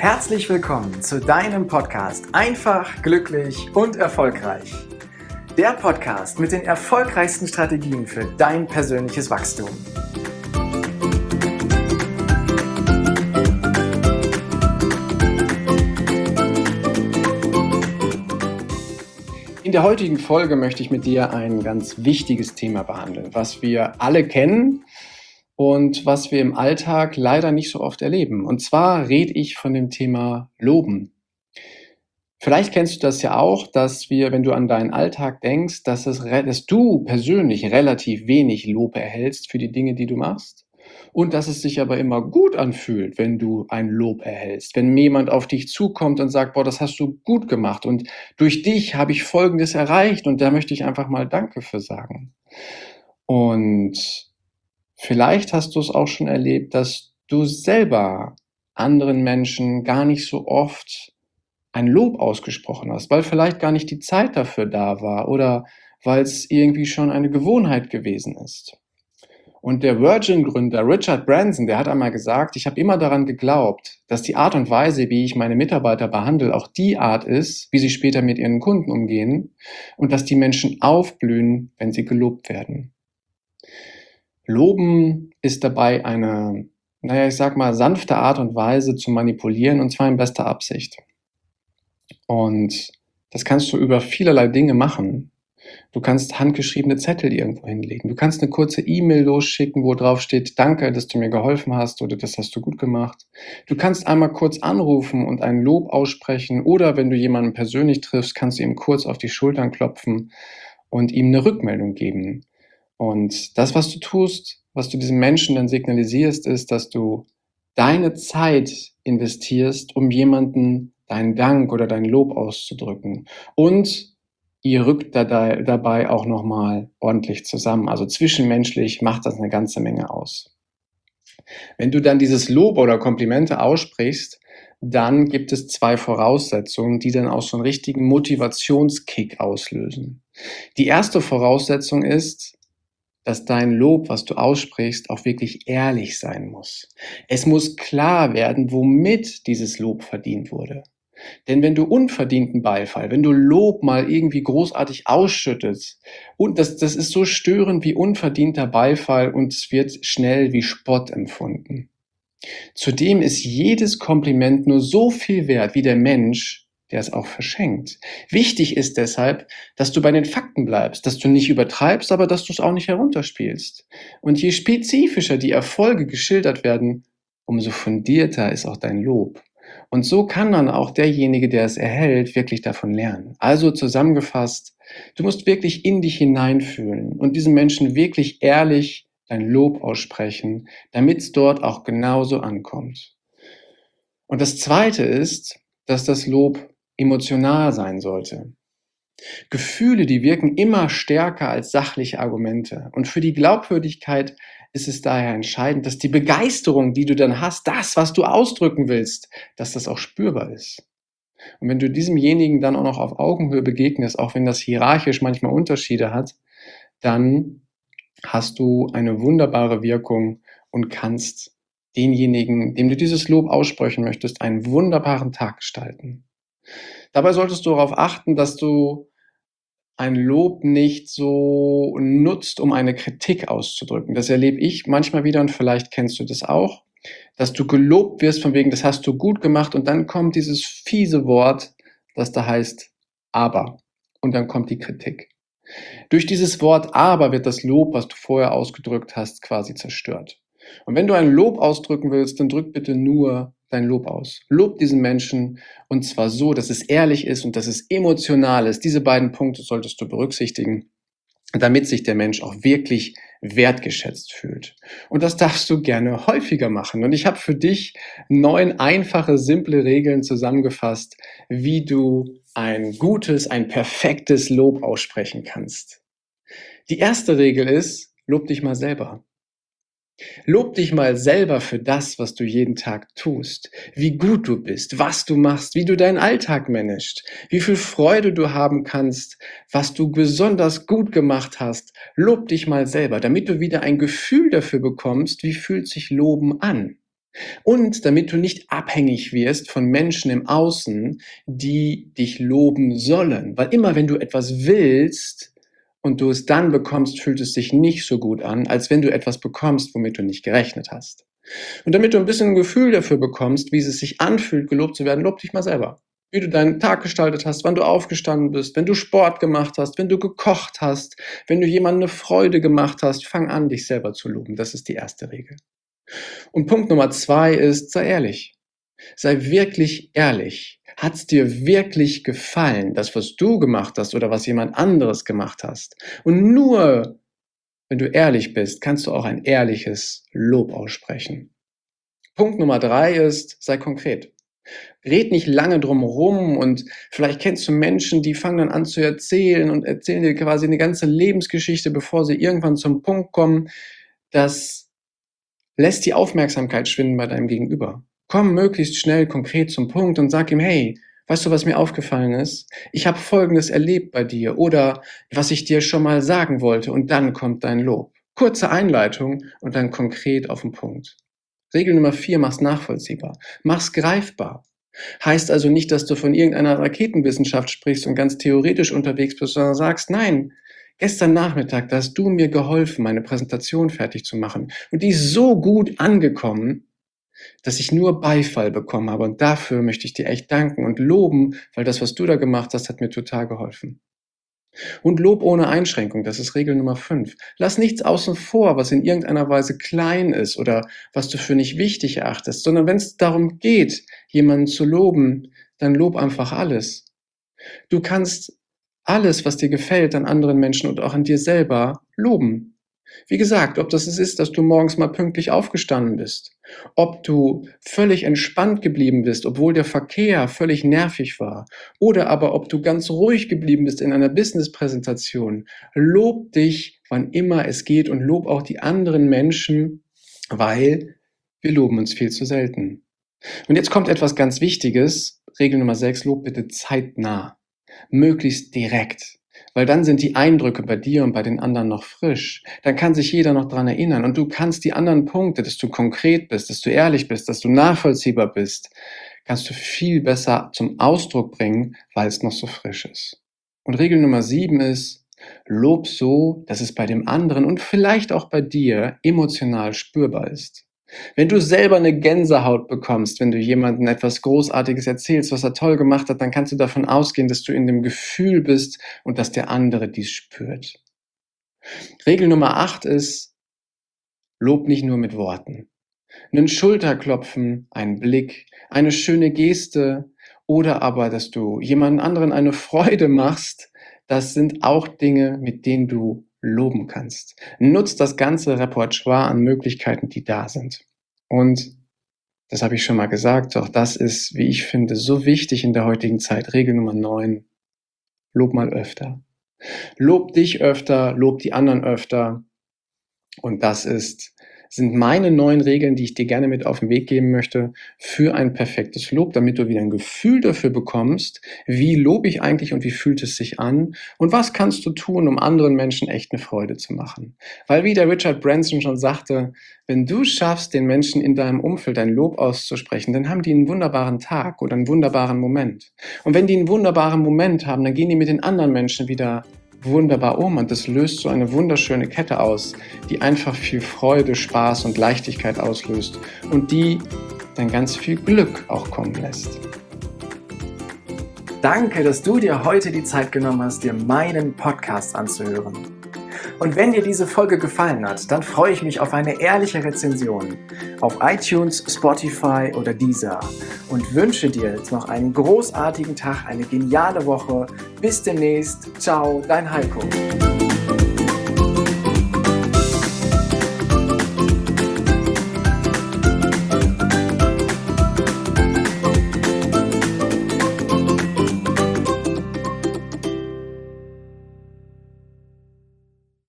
Herzlich willkommen zu deinem Podcast Einfach, glücklich und erfolgreich. Der Podcast mit den erfolgreichsten Strategien für dein persönliches Wachstum. In der heutigen Folge möchte ich mit dir ein ganz wichtiges Thema behandeln, was wir alle kennen und was wir im Alltag leider nicht so oft erleben. Und zwar rede ich von dem Thema Loben. Vielleicht kennst du das ja auch, dass wenn du an deinen Alltag denkst, dass du persönlich relativ wenig Lob erhältst für die Dinge, die du machst. Und dass es sich aber immer gut anfühlt, wenn du ein Lob erhältst. Wenn jemand auf dich zukommt und sagt, boah, das hast du gut gemacht und durch dich habe ich Folgendes erreicht und da möchte ich einfach mal Danke für sagen. Und vielleicht hast du es auch schon erlebt, dass du selber anderen Menschen gar nicht so oft ein Lob ausgesprochen hast, weil vielleicht gar nicht die Zeit dafür da war oder weil es irgendwie schon eine Gewohnheit gewesen ist. Und der Virgin-Gründer Richard Branson, der hat einmal gesagt, ich habe immer daran geglaubt, dass die Art und Weise, wie ich meine Mitarbeiter behandle, auch die Art ist, wie sie später mit ihren Kunden umgehen und dass die Menschen aufblühen, wenn sie gelobt werden. Loben ist dabei eine, sanfte Art und Weise zu manipulieren und zwar in bester Absicht. Und das kannst du über vielerlei Dinge machen. Du kannst handgeschriebene Zettel irgendwo hinlegen. Du kannst eine kurze E-Mail losschicken, wo drauf steht, danke, dass du mir geholfen hast oder das hast du gut gemacht. Du kannst einmal kurz anrufen und ein Lob aussprechen oder wenn du jemanden persönlich triffst, kannst du ihm kurz auf die Schultern klopfen und ihm eine Rückmeldung geben. Und das, was du tust, was du diesem Menschen dann signalisierst, ist, dass du deine Zeit investierst, um jemanden deinen Dank oder dein Lob auszudrücken. Und ihr rückt dabei auch nochmal ordentlich zusammen. Also zwischenmenschlich macht das eine ganze Menge aus. Wenn du dann dieses Lob oder Komplimente aussprichst, dann gibt es 2 Voraussetzungen, die dann auch so einen richtigen Motivationskick auslösen. Die erste Voraussetzung ist, dass dein Lob, was du aussprichst, auch wirklich ehrlich sein muss. Es muss klar werden, womit dieses Lob verdient wurde. Denn wenn du unverdienten Beifall, wenn du Lob mal irgendwie großartig ausschüttest, und das ist so störend wie unverdienter Beifall und es wird schnell wie Spott empfunden. Zudem ist jedes Kompliment nur so viel wert wie der Mensch, der es auch verschenkt. Wichtig ist deshalb, dass du bei den Fakten bleibst, dass du nicht übertreibst, aber dass du es auch nicht herunterspielst. Und je spezifischer die Erfolge geschildert werden, umso fundierter ist auch dein Lob. Und so kann dann auch derjenige, der es erhält, wirklich davon lernen. Also zusammengefasst, du musst wirklich in dich hineinfühlen und diesem Menschen wirklich ehrlich dein Lob aussprechen, damit es dort auch genauso ankommt. Und das Zweite ist, dass das Lob emotional sein sollte. Gefühle, die wirken immer stärker als sachliche Argumente. Und für die Glaubwürdigkeit ist es daher entscheidend, dass die Begeisterung, die du dann hast, das, was du ausdrücken willst, dass das auch spürbar ist. Und wenn du diesemjenigen dann auch noch auf Augenhöhe begegnest, auch wenn das hierarchisch manchmal Unterschiede hat, dann hast du eine wunderbare Wirkung und kannst denjenigen, dem du dieses Lob aussprechen möchtest, einen wunderbaren Tag gestalten. Dabei solltest du darauf achten, dass du ein Lob nicht so nutzt, um eine Kritik auszudrücken. Das erlebe ich manchmal wieder und vielleicht kennst du das auch, dass du gelobt wirst von wegen, das hast du gut gemacht und dann kommt dieses fiese Wort, das da heißt aber und dann kommt die Kritik. Durch dieses Wort aber wird das Lob, was du vorher ausgedrückt hast, quasi zerstört. Und wenn du ein Lob ausdrücken willst, dann drück bitte nur dein Lob aus. Lob diesen Menschen und zwar so, dass es ehrlich ist und dass es emotional ist. Diese beiden Punkte solltest du berücksichtigen, damit sich der Mensch auch wirklich wertgeschätzt fühlt. Und das darfst du gerne häufiger machen. Und ich habe für dich 9 einfache, simple Regeln zusammengefasst, wie du ein gutes, ein perfektes Lob aussprechen kannst. Die erste Regel ist, lob dich mal selber. Lob dich mal selber für das, was du jeden Tag tust, wie gut du bist, was du machst, wie du deinen Alltag managst, wie viel Freude du haben kannst, was du besonders gut gemacht hast. Lob dich mal selber, damit du wieder ein Gefühl dafür bekommst, wie fühlt sich Loben an. Und damit du nicht abhängig wirst von Menschen im Außen, die dich loben sollen. Weil immer wenn du etwas willst und du es dann bekommst, fühlt es sich nicht so gut an, als wenn du etwas bekommst, womit du nicht gerechnet hast. Und damit du ein bisschen ein Gefühl dafür bekommst, wie es sich anfühlt, gelobt zu werden, lob dich mal selber. Wie du deinen Tag gestaltet hast, wann du aufgestanden bist, wenn du Sport gemacht hast, wenn du gekocht hast, wenn du jemandem eine Freude gemacht hast, fang an, dich selber zu loben. Das ist die erste Regel. Und Punkt Nummer 2 ist, sei ehrlich. Sei wirklich ehrlich. Hat's dir wirklich gefallen, das, was du gemacht hast oder was jemand anderes gemacht hast? Und nur wenn du ehrlich bist, kannst du auch ein ehrliches Lob aussprechen. Punkt Nummer 3 ist, sei konkret. Red nicht lange drum rum und vielleicht kennst du Menschen, die fangen dann an zu erzählen und erzählen dir quasi eine ganze Lebensgeschichte, bevor sie irgendwann zum Punkt kommen. Das lässt die Aufmerksamkeit schwinden bei deinem Gegenüber. Komm möglichst schnell konkret zum Punkt und sag ihm, hey, weißt du, was mir aufgefallen ist? Ich habe Folgendes erlebt bei dir oder was ich dir schon mal sagen wollte und dann kommt dein Lob. Kurze Einleitung und dann konkret auf den Punkt. Regel Nummer 4, mach's nachvollziehbar. Mach's greifbar. Heißt also nicht, dass du von irgendeiner Raketenwissenschaft sprichst und ganz theoretisch unterwegs bist, sondern sagst, nein, gestern Nachmittag, da hast du mir geholfen, meine Präsentation fertig zu machen. Und die ist so gut angekommen, dass ich nur Beifall bekommen habe. Und dafür möchte ich dir echt danken und loben, weil das, was du da gemacht hast, hat mir total geholfen. Und Lob ohne Einschränkung, das ist Regel Nummer 5. Lass nichts außen vor, was in irgendeiner Weise klein ist oder was du für nicht wichtig erachtest, sondern wenn es darum geht, jemanden zu loben, dann lob einfach alles. Du kannst alles, was dir gefällt an anderen Menschen und auch an dir selber, loben. Wie gesagt, ob das es ist, dass du morgens mal pünktlich aufgestanden bist, ob du völlig entspannt geblieben bist, obwohl der Verkehr völlig nervig war, oder aber ob du ganz ruhig geblieben bist in einer Business-Präsentation. Lob dich, wann immer es geht und lob auch die anderen Menschen, weil wir loben uns viel zu selten. Und jetzt kommt etwas ganz Wichtiges. Regel Nummer 6, lob bitte zeitnah. Möglichst direkt. Weil dann sind die Eindrücke bei dir und bei den anderen noch frisch. Dann kann sich jeder noch dran erinnern. Und du kannst die anderen Punkte, dass du konkret bist, dass du ehrlich bist, dass du nachvollziehbar bist, kannst du viel besser zum Ausdruck bringen, weil es noch so frisch ist. Und Regel Nummer 7 ist, lob so, dass es bei dem anderen und vielleicht auch bei dir emotional spürbar ist. Wenn du selber eine Gänsehaut bekommst, wenn du jemandem etwas Großartiges erzählst, was er toll gemacht hat, dann kannst du davon ausgehen, dass du in dem Gefühl bist und dass der andere dies spürt. Regel Nummer 8 ist, lob nicht nur mit Worten. Einen Schulterklopfen, einen Blick, eine schöne Geste oder aber, dass du jemand anderen eine Freude machst, das sind auch Dinge, mit denen du loben kannst. Nutz das ganze Repertoire an Möglichkeiten, die da sind. Und das habe ich schon mal gesagt, auch das ist, wie ich finde, so wichtig in der heutigen Zeit. Regel Nummer 9, lob mal öfter. Lob dich öfter, lob die anderen öfter. Und das sind meine 9 Regeln, die ich dir gerne mit auf den Weg geben möchte für ein perfektes Lob, damit du wieder ein Gefühl dafür bekommst, wie lobe ich eigentlich und wie fühlt es sich an und was kannst du tun, um anderen Menschen echt eine Freude zu machen. Weil wie der Richard Branson schon sagte, wenn du schaffst, den Menschen in deinem Umfeld ein Lob auszusprechen, dann haben die einen wunderbaren Tag oder einen wunderbaren Moment. Und wenn die einen wunderbaren Moment haben, dann gehen die mit den anderen Menschen wieder wunderbar um und das löst so eine wunderschöne Kette aus, die einfach viel Freude, Spaß und Leichtigkeit auslöst und die dann ganz viel Glück auch kommen lässt. Danke, dass du dir heute die Zeit genommen hast, dir meinen Podcast anzuhören. Und wenn dir diese Folge gefallen hat, dann freue ich mich auf eine ehrliche Rezension auf iTunes, Spotify oder Deezer und wünsche dir jetzt noch einen großartigen Tag, eine geniale Woche. Bis demnächst. Ciao, dein Heiko.